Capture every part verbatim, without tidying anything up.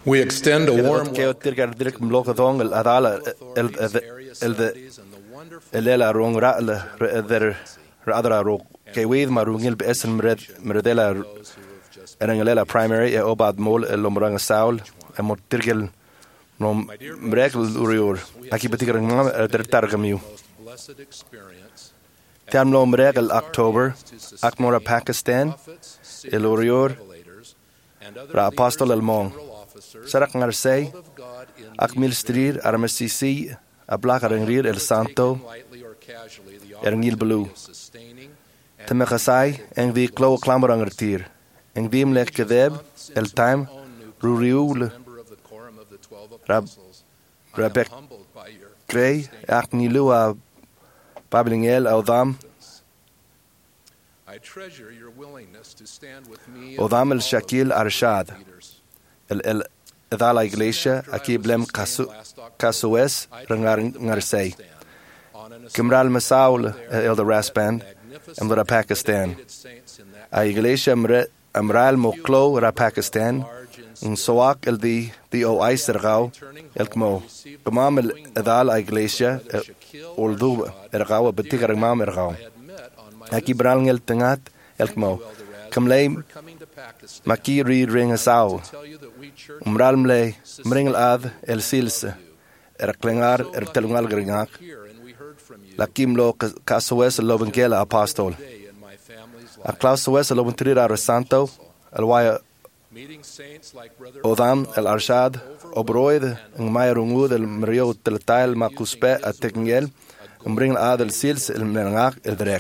We extend a warm Keo tirgar dirk mloka dong el adala el el de elela rong ra le der radra ro ke with marungil besen mred mredela erangelela primary e obad mol el lomranga saul e mo tirgel no mregel urior aki betigar ngam der targamiu Tam lo mregel October akmora Pakistan el urior ra apostol el mong Sarak ngar say ak mil strir armesisi a blakar ngrir el santo erngil belu temekasai eng vi klo klamber ngertir eng dim lek kedeb el time ruriul rab rabek krei ak nilu a bablingel audam Odam el Shakil Arshad el el da la iglesia aquí blem casu casues rangar ngarsei Kimral Masaul el the Rasband en la Pakistan a iglesia amral moklo ra Pakistan un soak el di di o aisergau el kmo imam el da la iglesia oldu ergau betigar imam ergau aquí brang el tengat el kmo kamlei makiri ring asau umralmle mring ad el silse er klengar er telungal gringak lakim lo kasues lo bengela apostol a klausues lo bentrir ar santo el waya odam el arshad obroid en mayrungud el mrio teltail makuspe atekngel umring ad el silse el mengak el drek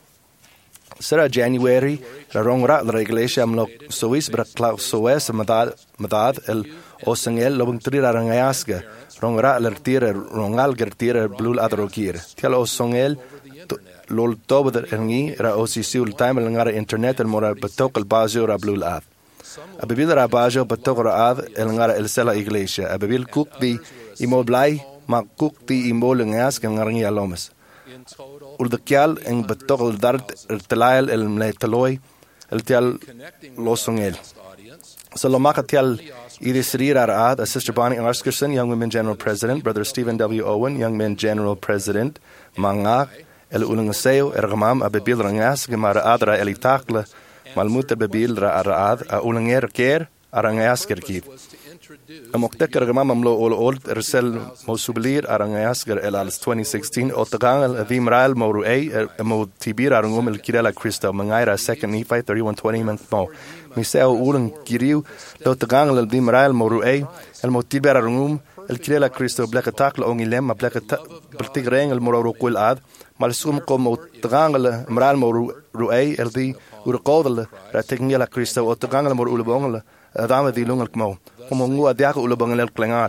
Sera January, la rongra la iglesia amlo Swiss bra klausues madad madad el osengel lo bentrir arangayasga rongra la tira rongal gertira blul adrogir tel osongel lol tober engi ra osisiul time el ngara internet el moral betok el bazo ra blul ad abibil ra bazo betok ra ad el ngara el sela iglesia abibil kuk di imoblai ma kuk di imol ngasga ngarngi alomes Uldakial en betogel dart el telail el mletaloy el tial losongel. So lomakatial idisrir arad, Sister Bonnie Arskerson, Young Women General President, Brother Stephen W. Owen, Young Men General President, Mangak, el ulangaseo ergamam abebil rangas gemara adra elitakle malmut abebil ra arad a ulanger ker arangas kerkit. Amokteker gemam amlo ol old ersel mosubilir arangayasker el als twenty sixteen otagangel avimrael moru a mo tibir arangum el kirela Christo mangaira second Nephi thirty-one twenty man mo miseo ulen kiriu otagangel el vimrael moru a el mo tibir arangum el kirela Christo blekatak lo ongilem blekata bltigreng el moru kul ad malsum kom otagangel mral moru ruay el di urqodel ra tekngela Christo otagangel moru ulbongel dame di lungal kmo como ngua diago ulo bangel klengar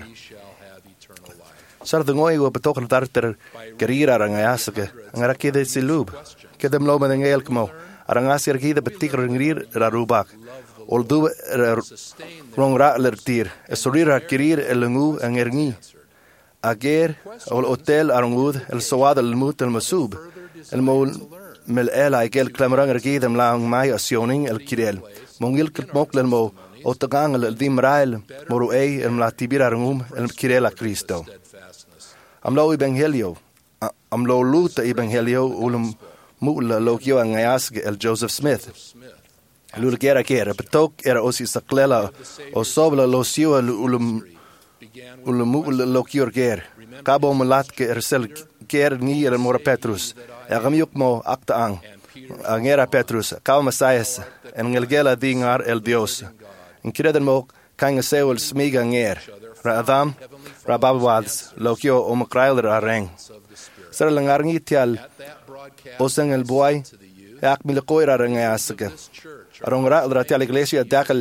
sar de ngoi go betok darter gerira rangayaske ngara kide silub kedem lo ben ngel kmo arangasker kide betik ringrir ra rubak ol du rong ra lertir esorira kirir elngu angerni ager ol hotel arangud el sawad el mut el masub el mol mel ela ikel klamrang kide mlang mai asioning el kirel mongil kmok len mo otagangel el dimrael moru ei el mlatibir arangum el kirela Cristo amlo evangelio amlo luta evangelio ulum mula lokio angayas el Joseph Smith lul kera kera betok era osi saklela o sobla losio ulum ulum mula lokio ker kabo malat ke ersel ker ni el mora Petrus agamiuk mo akta ang angera Petrus kaw masayas en ngelgela dingar el Dios in kireden mo kanga sewel smiga nger ra adam ra babwads lokio o makrail ra reng sar langarngi tial oseng el boy yak milkoy ra reng asake arong ra ra tial iglesia dakal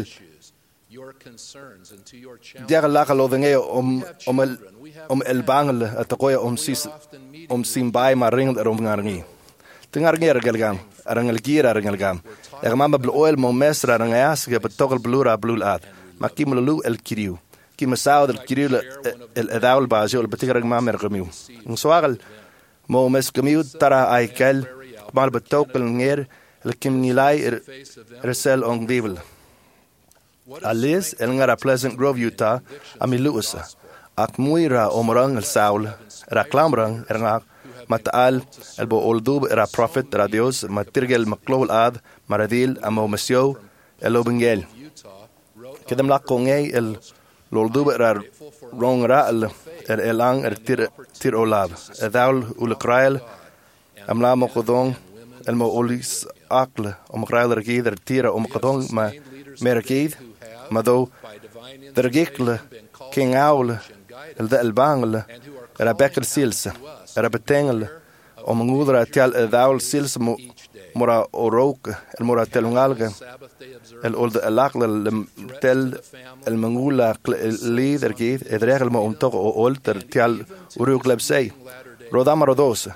dakal la lo denge om om el om el bangel atakoy om sis om simbay ma ring rom ngarngi tingar nger gelgam arang el gira arang el gam ermamba bl oil mo mesra arang ayas ge betogel blura blul ad makim lulu el kiriu kim saud el kiriu el edaul bajo el betigar mam ergamiu nsoagal mo mes gamiu tara aikel mal betogel nger el kim nilai resel on bible Alice el ngara Pleasant Grove, Utah, ami Luusa. Ak muira omrang el Saul, era clamrang erngak, mataal el bo oldub era prophet era Dios, matirgel maklol ad, maradil amo masyo el obengel. Kedem lak kongay el loldub era rong ra el er elang er tir tir olab. Edaul ulkrael amla mokodong el mo olis akle om krael er gid er tira om kodong ma mergid ma do der gekle king aul el de el bangle era bekel sils era betengel om ngudra tel edaul sils mo mora orok el mora telungalge el old el akle el tel el mangula leader gid edregel mo ontok o olter tel uruk lebsei rodamaro dos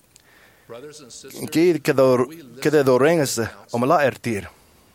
gid kedor kedor renges om la ertir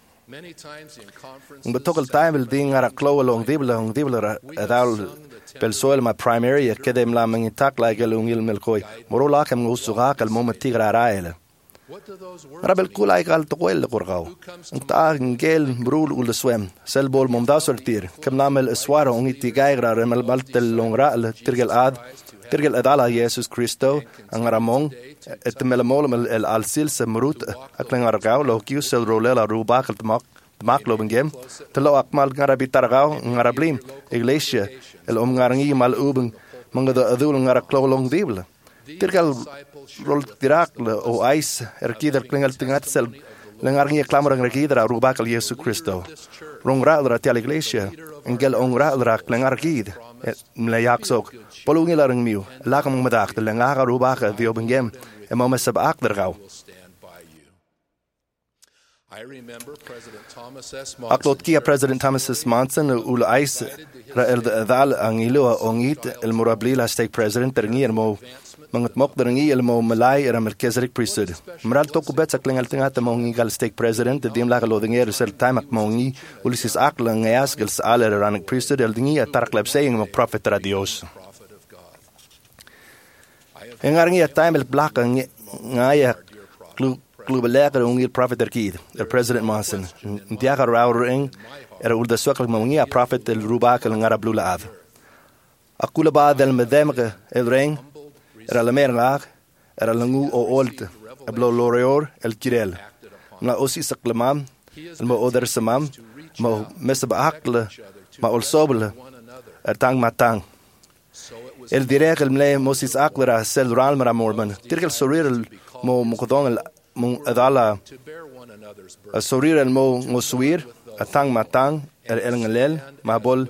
un betok el time el ding ara klo long dibla long dibla edal pel soil ma primary kedem la mangitak la gelungil melkoi moro la kem usuga kal moment tigra raele Rabel kulay kal tokwel korgaw. Unta ngel brul ul swem. Sel bol mom da sortir. Kem namel swara on itigayra remel baltel longra al tirgel ad. Tirgel adala Jesus Christo ang ramong et melamol el al sil semrut aklang argaw lo kiu sel rolela rubak at mak mak lo bengem. Telo akmal ngarabi targaw ngarablim iglesia el om ngarangi mal ubeng mangado adul ngaraklo long dibla. Tirgal rol tirakle o ais erkider klingal tingat sel lengarngi klamrang rekidra rubakal Yesu Christo rong radra tel iglesia engel ong radra klengargid mlayaksok polungilarang miu lakam madak de lengaga rubaka di obengem e mama sab akdergau Aklot kia President Thomas S. Monson ul ais ra el dal angilo ongit el murablila state president terngir mo mangat mok derengi el mo malay era Melchizedek priesthood. Maral to kubet sa klingal tingat mo ngigal stake president dim la lo dinger sel time ak mo ngi ulisis akla ngayas gel sa ala ranik priesthood el dingi atar klab saying mo prophet ra Dios. Engarngi at time el black ngaya klu klu belager ungil prophet erkid el president Monson. Ndiaga rawring era ulda swakal mo ngi a prophet el rubak el ngara blula ad. Akula ba del medemge el ring era la merlag era langu o olt eblo loreor el kirel na osi saklamam el mo oder samam mo mesba akle ma ol soble er tang matang el direk el mle mosis aklera sel ralmara morman tirkel sorir el mo mokdong el mo adala sorir el mo mosuir atang matang el el ngelel ma bol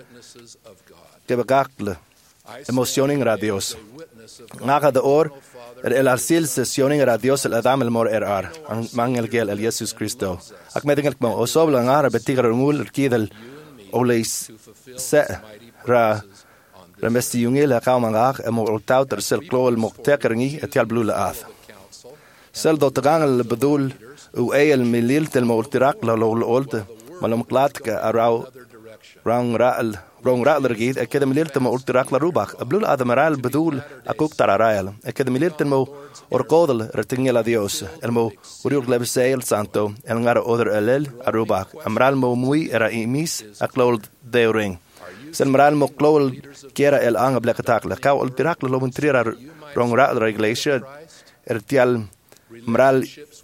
kebakle emotioning radios Ngaga de or er el arsil sesioning era Dios el adam el mor er ar ang mangel gel el Jesus Christo ak medingel mo osobla ngara betigar ngul kidel oles se ra remesti yungel ka mangak e mo tauter sel klol moktekerngi etial blula ath sel do tagangel bedul u el milil tel mo tirak la lo olte malom klatka arau rang raal rong raal gid ekede milil mo tirak la rubak blula admiral bedul akuk tararael ekede milil mo orkodel retingel a Dios el mo uriur glebse el santo el ngara oder elel arubak amral mo muy era imis aklol de ring sel maral mo klol kera el anga blekatak la ka ol tirak lo montrira rong raal iglesia ertial maral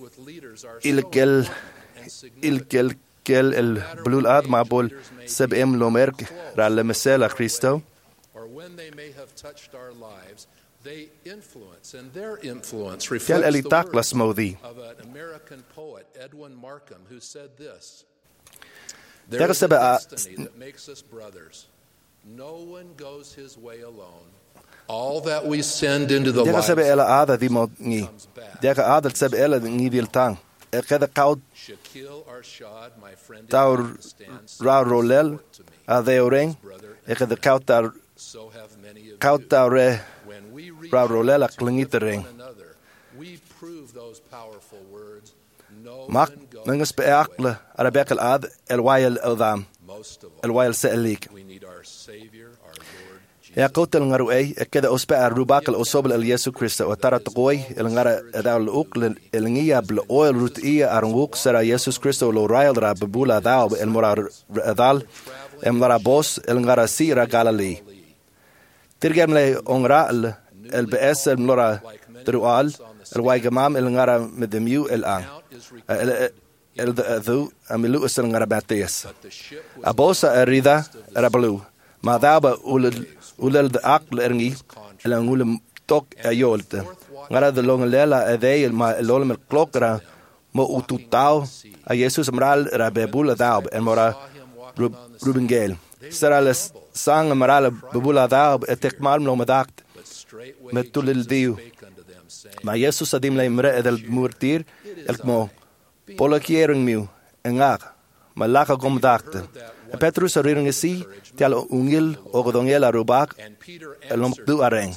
ilkel ilkel kel el blul ad mabol seb em lo merk ra le mesela Cristo or when they may have touched our lives they influence and their influence kel reflects el the taklas words modi of an American poet Edwin Markham who said this Der there is a sebe a- destiny that makes us brothers no one goes his way alone all that we send into the der lives sebe ela ada di mod ni der ada sebe ela ni dil tang e kada kaut Shaquille Arshad, my friend in taur Pakistan, ra rolel a de oreng e kada kaut tar so have many of kaut you. tar re When we reach ra rolel a out klingitering one another, we prove those powerful words. No mak one goes nangas his way. beakle ara bekel ad el wayel el dam Most of el all, wayel se elik we need our Savior, our Lord Jesus. Ya kotel ngaru ay ekeda ospe arubak al osobel al Yesu Kristo o tara tokoy el ngara adal uk el ngia bl oil rut ia arunguk sera Jesus Kristo lo rail ra bebula dao el morar adal em lara bos el ngara sira Galilee. Tirgem le ongra el bes el mora trual el waigamam el ngara medemiu el ang. El du amilu el ngara bates. Abosa erida era blue. Ma daba ulul ulul de akl erngi elang ulum tok ayolte ngara de long lela ede ma lolm el klokra mo ututao a Jesus mral rabebula daub en mora rubengel serales sang mral bebula daub etek mal no madakt metulil diu ma Jesus adim le mre edel murtir el mo polakiering miu engar malaka gomdakte Petrus ariring isi tial ungil o godongel arubak elom du areng.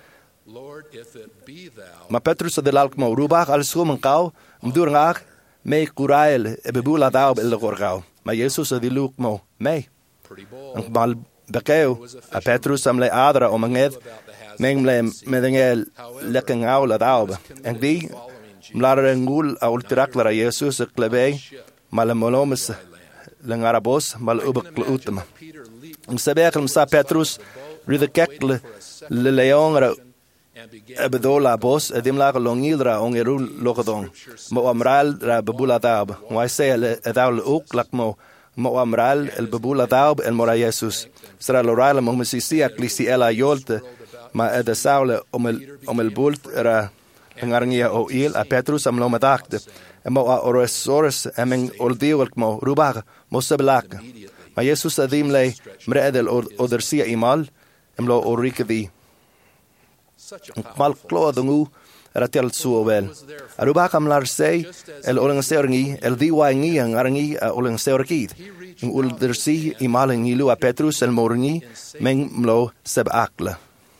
Ma Petrus adelal mo rubak al sum kau mdur ngak me kurael e bebula daub el gorgau. Ma Jesus adiluk mo me. Ang mal bekeu a Petrus am le adra o manged meng le medengel lekeng au la daub. Ang di mlarengul a ultiraklara Jesus klebe malamolomes lengarabos mal ubak utma um sabekl sa Petrus rida kekle le leon ra abedola bos edim la longildra ongeru lokodong mo amral ra bebula dab wa sel edal uk lakmo mo amral el bebula dab el mora Jesus sra loral mo mesisi aklisi ela yolte ma eda saule om el om el bult ra ngarngia o il a Petrus am lo madakte mo a orosores emeng oldio mo rubag mo sablak ma Jesus adim le mre edel odersia imal emlo orikedi mal klodungu ratel suovel arubak am lar sei el oleng seorngi el diwangi ang arngi oleng seorkid in oldersi imal ngilu a Petrus el morngi meng mlo sabakla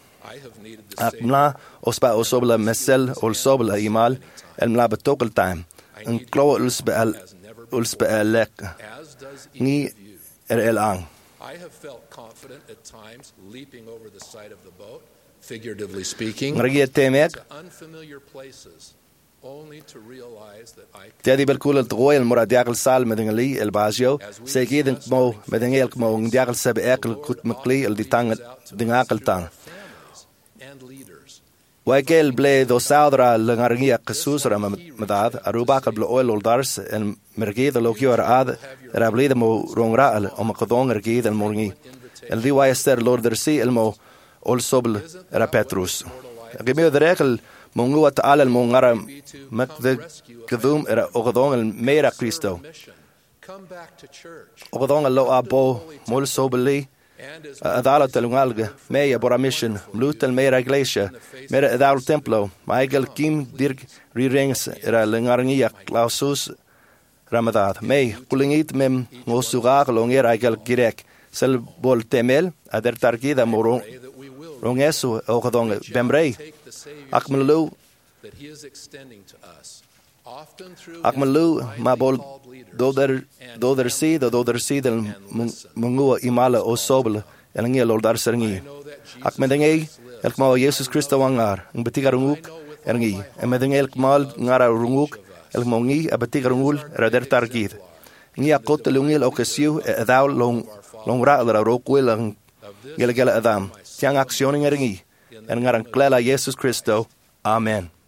akmla ospa osobla mesel ol sobla imal el mla betokal time en klo ulsbe al ulsbe lek ni er el ang I have felt confident at times leaping over the side of the boat, figuratively speaking, ngragi temek to unfamiliar places, only to realize that I tedi bel kul troy el moradial sal medingali el bazio segiden mo medingel mo ndial sebe ekel kut makli el ditang dingakal tang and leaders. Wakel ble do saudra langargia Jesus ramadad aruba kablo oil oldars el mergi de lokior ad rabli de mo rongra al o makdong ergi del morgi el di waister lord der si el mo ol sobl era Petrus gemio de rekel mongu at al el mongara mak de kedum era ogodong el mera Cristo Come back to church. ogodong lo abo mol sobli adala telungalga meya bora mission mlutel mera iglesia mera adal templo michael kim dirk rirings era lengarngia clausus ramadad mei kulingit mem ngosuga longer aigal girek sel bol temel ader targida moron rongesu okodong bemrei akmelu That he is extending to us, often through akmelu mabol doder doder si doder si del mungu imala o sobel elangi loldar serni akmedengei elkma Jesus Kristo wangar ngetigarunguk erni emedengel kmal ngara runguk elmongi abetigarungul rader targid ngi akot lungil okasiu edau long long ra la rokwel ang gela gela adam tiang aksyoning erni en ngarang klela Jesus Kristo amen.